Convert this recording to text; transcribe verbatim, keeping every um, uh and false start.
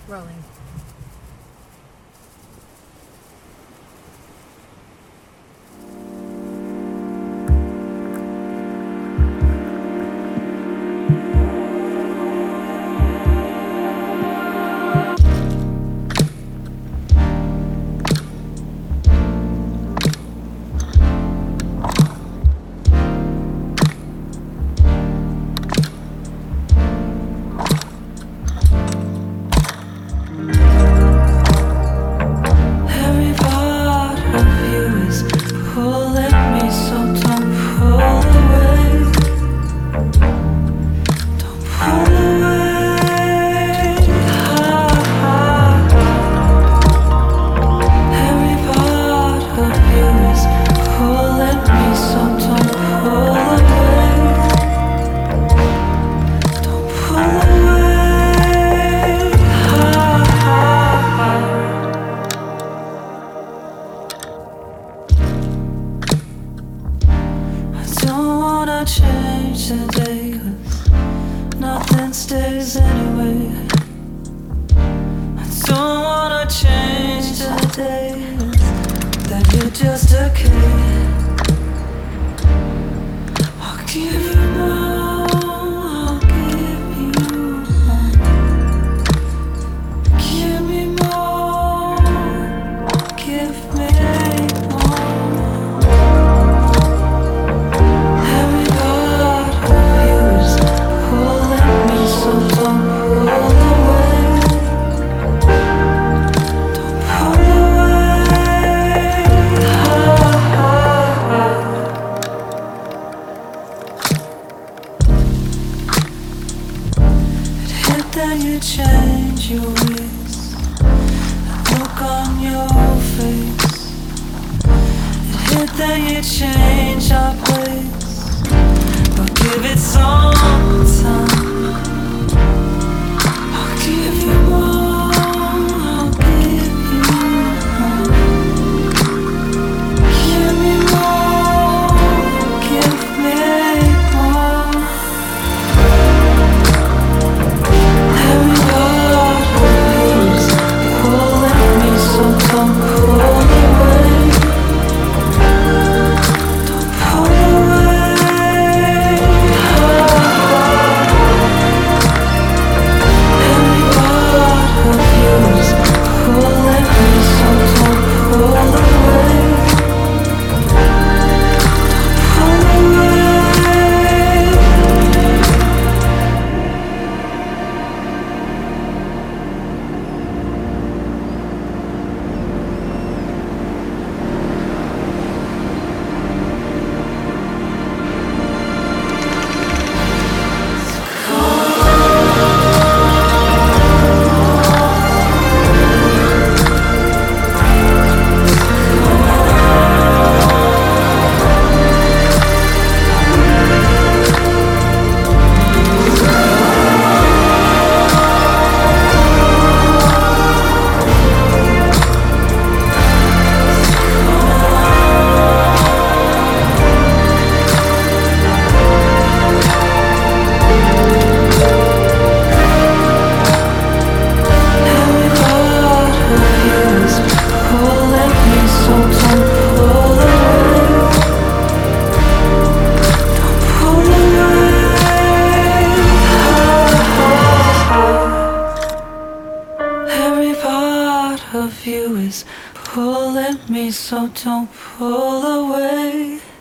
Rolling. Change today, 'cause nothing stays anyway. I don't wanna change today, that you're just a kid. I'll give you more, I'll give you more. Give me more, give me then you change your ways, the look on your face. It hit that you change our place, but give it some time. I'll give you more, I'll give you more. Give me more, give me more. Of you is pulling me, so don't pull away.